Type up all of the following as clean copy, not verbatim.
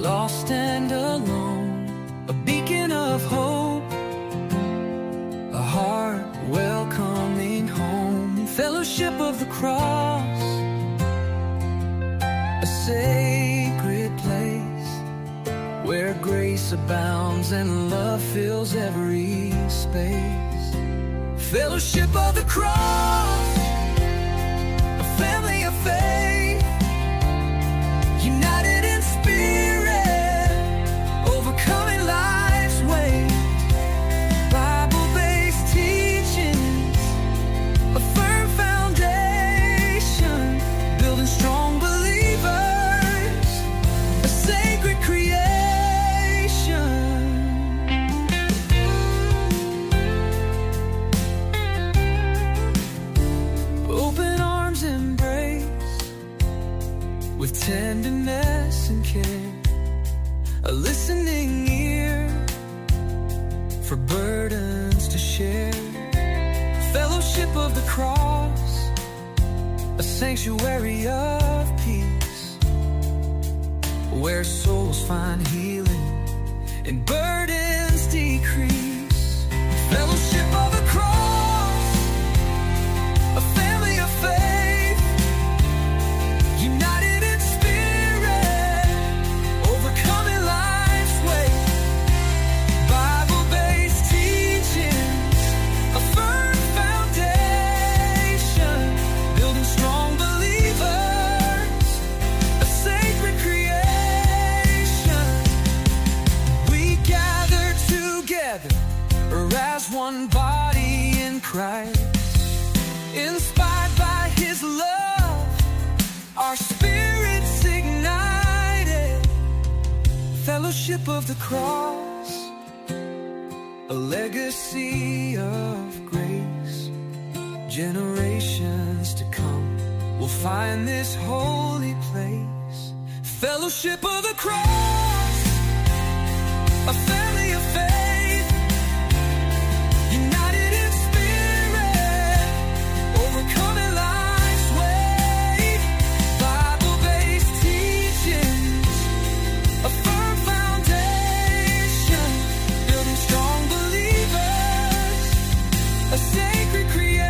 lost and alone, a beacon of hope, a heart welcoming home, fellowship of the cross, a sacred place where grace abounds and love fills every space. Fellowship of the cross, a family of faith, united in spirit, overcoming life's weight. Bible-based teachings, a firm foundation, building strong believers, a sacred creation. Open arms embrace with tenderness and care, a listening ear for burdens to share. Fellowship of the cross, a sanctuary of peace, where souls find healing and burdens decrease. Fellowship of the cross, a family of faith, united in spirit, overcoming life's weight. Bible-based teachings, a firm foundation, building strong believers, a sacred creation. We gather together as one body in Christ, inspired by His love, our spirits ignited. Fellowship of the cross, a legacy of grace. Generations to come will find this holy place. Fellowship of the cross, a family of faith, united in spirit, overcoming life's weight. Bible-based teachings, a firm foundation, building strong believers, a sacred creation.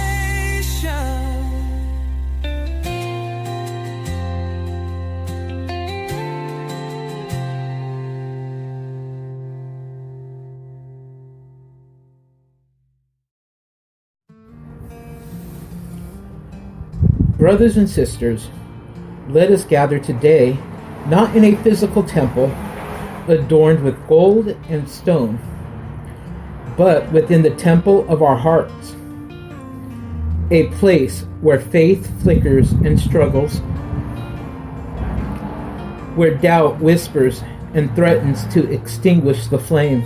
Brothers and sisters, let us gather today, not in a physical temple adorned with gold and stone, but within the temple of our hearts, a place where faith flickers and struggles, where doubt whispers and threatens to extinguish the flame.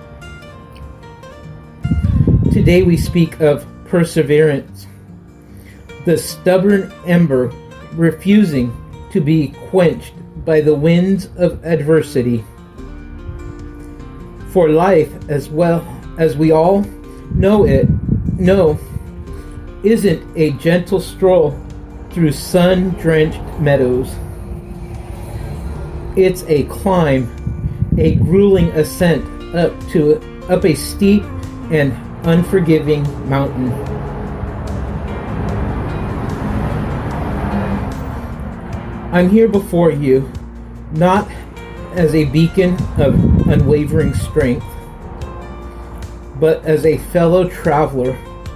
Today we speak of perseverance, the stubborn ember refusing to be quenched by the winds of adversity. For life, as well as we all know, isn't a gentle stroll through sun-drenched meadows. It's a climb, a grueling ascent up a steep and unforgiving mountain. I'm here before you, not as a beacon of unwavering strength, but as a fellow traveler,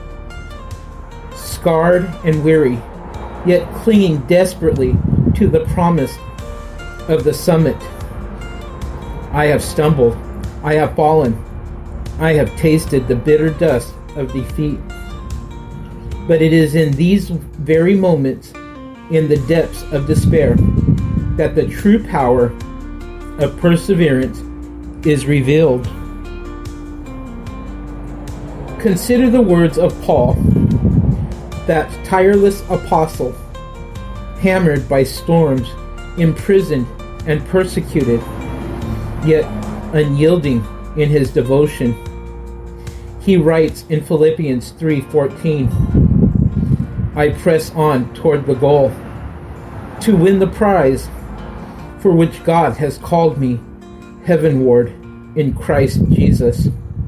scarred and weary, yet clinging desperately to the promise of the summit. I have stumbled, I have fallen, I have tasted the bitter dust of defeat. But it is in these very moments, in the depths of despair, that the true power of perseverance is revealed. Consider the words of Paul, that tireless apostle, hammered by storms, imprisoned and persecuted, yet unyielding in his devotion. He writes in Philippians 3:14, I press on toward the goal, to win the prize for which God has called me heavenward in Christ Jesus.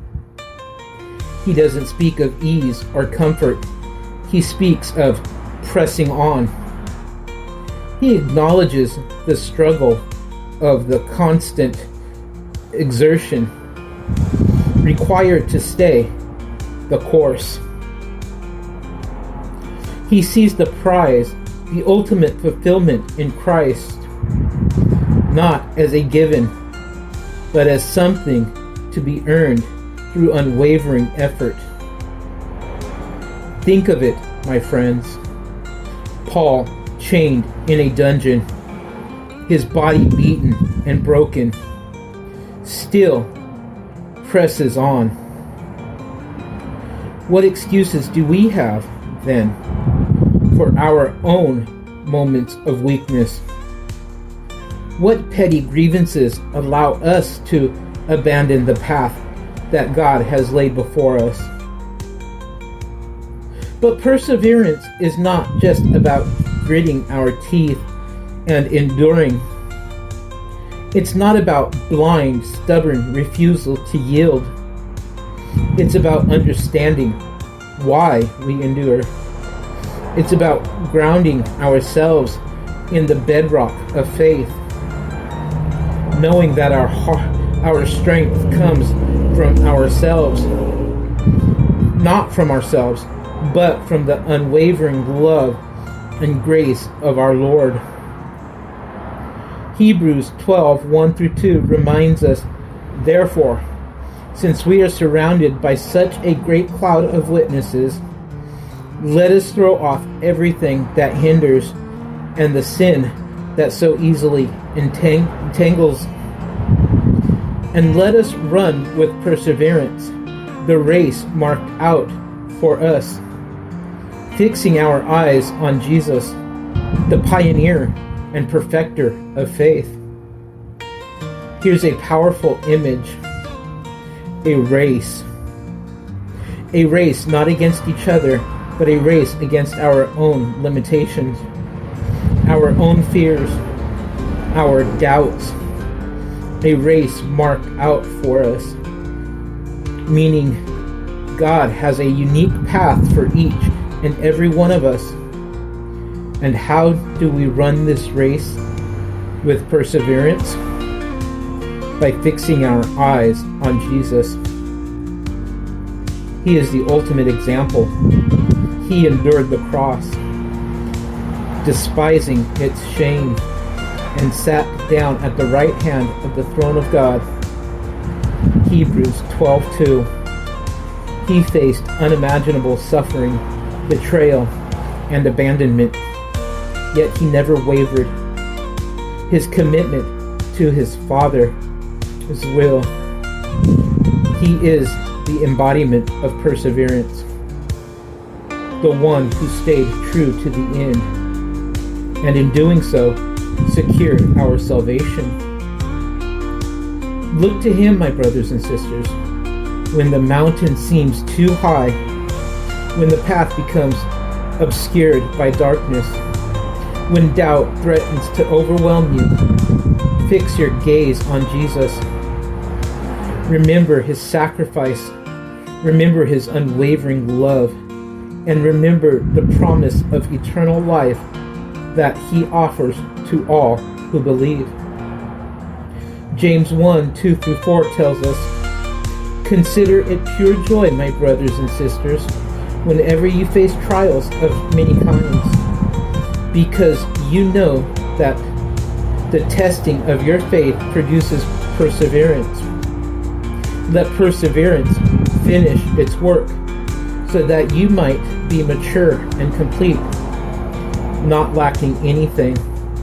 He doesn't speak of ease or comfort. He speaks of pressing on. He acknowledges the struggle of the constant exertion required to stay the course. He sees the prize, the ultimate fulfillment in Christ, not as a given, but as something to be earned through unwavering effort. Think of it, my friends. Paul, chained in a dungeon, his body beaten and broken, still presses on. What excuses do we have, then, for our own moments of weakness? What petty grievances allow us to abandon the path that God has laid before us? But perseverance is not just about gritting our teeth and enduring. It's not about blind, stubborn refusal to yield. It's about understanding why we endure. It's about grounding ourselves in the bedrock of faith, knowing that our strength comes from ourselves, not from ourselves, but from the unwavering love and grace of our Lord. Hebrews 12:1-2 reminds us, therefore, since we are surrounded by such a great cloud of witnesses, let us throw off everything that hinders and the sin that so easily entangles, and let us run with perseverance the race marked out for us, fixing our eyes on Jesus, the pioneer and perfecter of faith. Here's a powerful image. A race. A race not against each other, but a race against our own limitations, our own fears, our doubts. A race marked out for us, meaning God has a unique path for each and every one of us. And how do we run this race? With perseverance? By fixing our eyes on Jesus. He is the ultimate example. He endured the cross, despising its shame, and sat down at the right hand of the throne of God. Hebrews 12:2. He faced unimaginable suffering, betrayal, and abandonment, yet he never wavered. His commitment to his Father's will. He is the embodiment of perseverance, the one who stayed true to the end, and in doing so, secured our salvation. Look to him, my brothers and sisters, when the mountain seems too high, when the path becomes obscured by darkness, when doubt threatens to overwhelm you. Fix your gaze on Jesus. Remember his sacrifice, remember his unwavering love, and remember the promise of eternal life that he offers to all who believe. James 1:2-4 tells us, consider it pure joy, my brothers and sisters, whenever you face trials of many kinds, because you know that the testing of your faith produces perseverance. Let perseverance finish its work, so that you might be mature and complete, not lacking anything.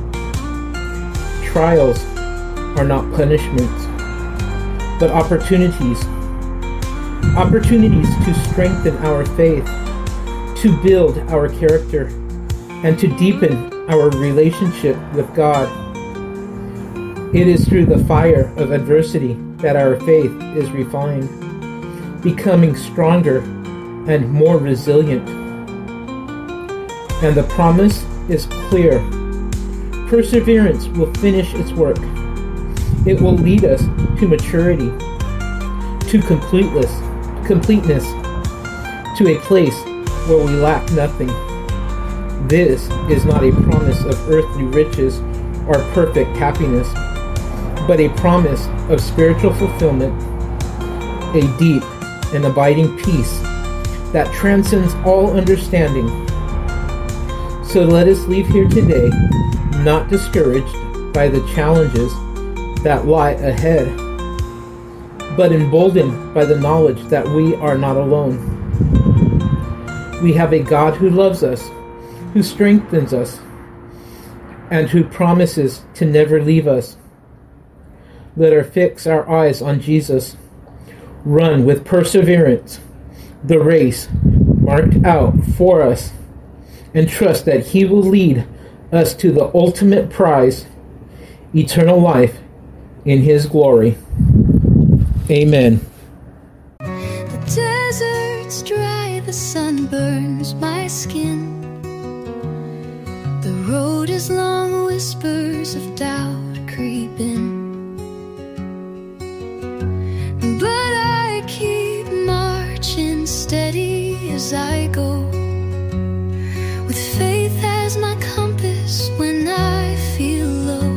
Trials are not punishments, but opportunities. Opportunities to strengthen our faith, to build our character, and to deepen our relationship with God. It is through the fire of adversity that our faith is refined, becoming stronger and more resilient. And the promise is clear. Perseverance will finish its work. It will lead us to maturity, to completeness, to a place where we lack nothing. This is not a promise of earthly riches or perfect happiness, but a promise of spiritual fulfillment, a deep and abiding peace that transcends all understanding. So let us leave here today, not discouraged by the challenges that lie ahead, but emboldened by the knowledge that we are not alone. We have a God who loves us, who strengthens us, and who promises to never leave us. Let us fix our eyes on Jesus, run with perseverance the race marked out for us, and trust that He will lead us to the ultimate prize, eternal life in His glory. Amen. The desert's dry, the sun burns my skin. The road is long, whispers of doubt creep in. But I keep marching steady as I go, with faith as my compass when I feel low.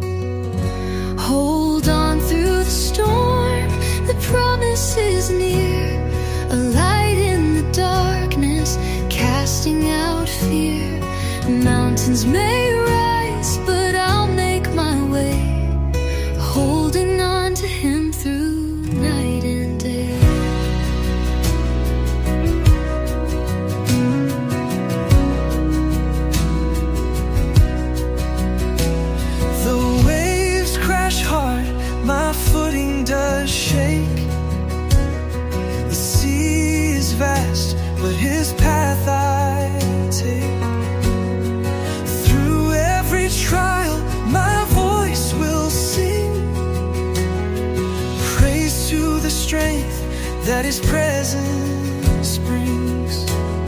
Hold on through the storm, the promise is near, a light in the darkness, casting out fear. Mountains may rise, but I'll make my way, holding on to Him through night and day. The waves crash hard, my footing does shake. The sea is vast, but His path I take. Through every trial, my voice will sing praise to the strength that His presence brings.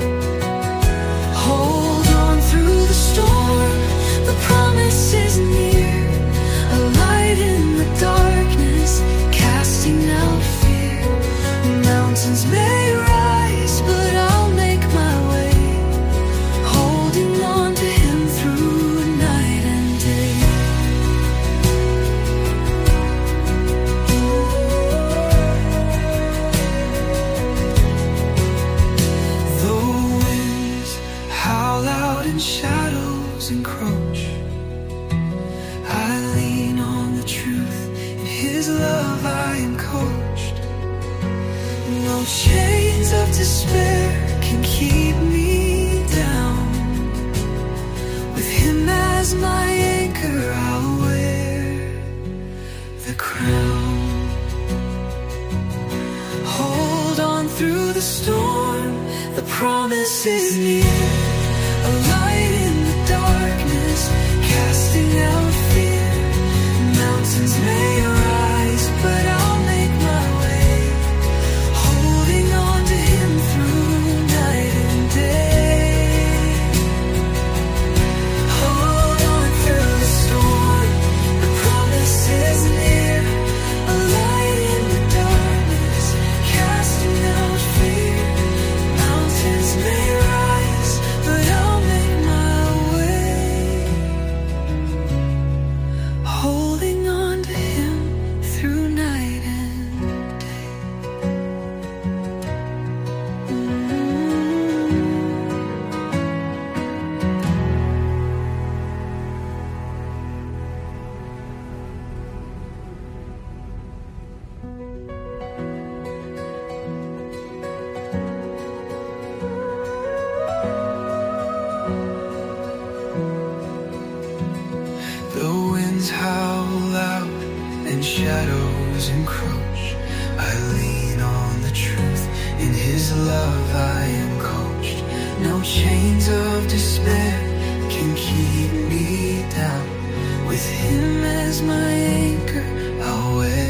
Hold on through the storm, the promise is near, a light in the darkness, casting out fear. Mountains may rise, but I'll make my way, holding on to Him through night and day. The winds howl out and shadows encroach, I lean on the truth, in His love I am coached. No chains of despair can keep me down, with Him as my anchor I'll wear the crown. Hold on through the storm, the promise is near, a light in the darkness, casting out fear. Mountains may rise, but I'll make my way, holding on to Him through night and day. Hold on through the storm, the promise is near, a light in the darkness, casting out fear. Mountains may rise, but I'll make my way, holding on to Him through night and day. The winds howl out and shadows encroach, I lean on the truth, in His love I am coached. No chains of despair can keep me down, with Him as my anchor I'll wear